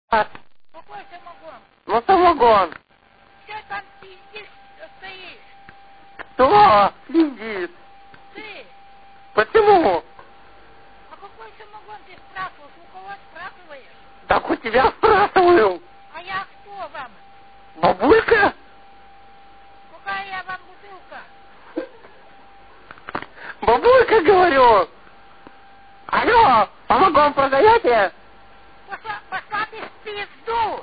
Какой самогон? Ну, самогон. Что там пиздишь, стоишь? Кто пиздит? Ты? Почему? А какой самогон ты спрашиваешь? У кого спрашиваешь? Так у тебя спрашиваю. А я кто вам? Бабулька? Какая я вам бутылка? Бабулька, говорю. Алло, самогон продаете? Пошла ты в пизду!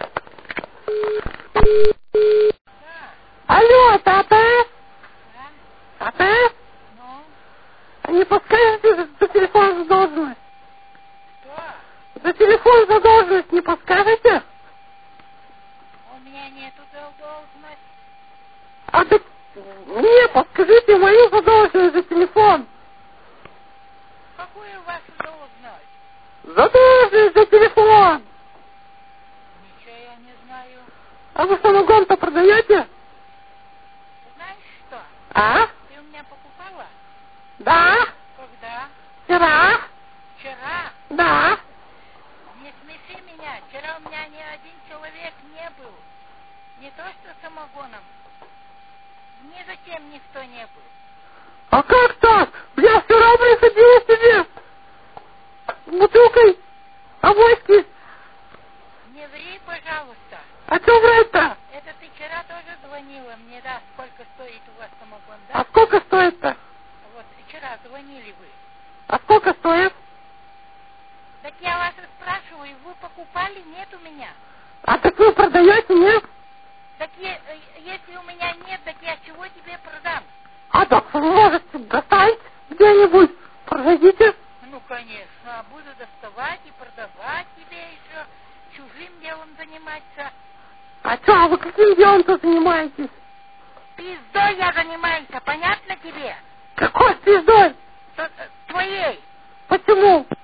Да. Алло, Тата? Да? Тата? Ну? А не подскажете за телефон задолженность? Что? За телефон задолженность не подскажете? У меня нету задолженности. А так мне подскажите мою задолженность за телефон. Какую вашу должность? Задолженность за телефон. Ничего я не знаю. А вы самогон-то продаете? Знаешь что? А? Ты у меня покупала? Да? Когда? Вчера? Вчера? Да. Не смеши меня. Вчера у меня ни один человек не был. Не то что самогоном. Ни зачем никто не был. А как так? Я вчера приходила себе с бутылкой авоськи. Не ври, пожалуйста. А что врать-то? Это ты вчера тоже звонила мне, да, сколько стоит у вас самогон, да? А сколько стоит-то? Вот вчера звонили вы. А сколько стоит? Так я вас и спрашиваю, вы покупали? Нет у меня. А так вы продаете, нет? Так если у меня нет, так я чего тебе продам? А так вы можете достать где-нибудь, продадите. Ну, конечно, буду доставать и продавать тебе еще, чужим делом заниматься. А что, а вы каким делом-то занимаетесь? Пиздой я занимаюсь, понятно тебе? Какой пиздой? Твоей. Почему?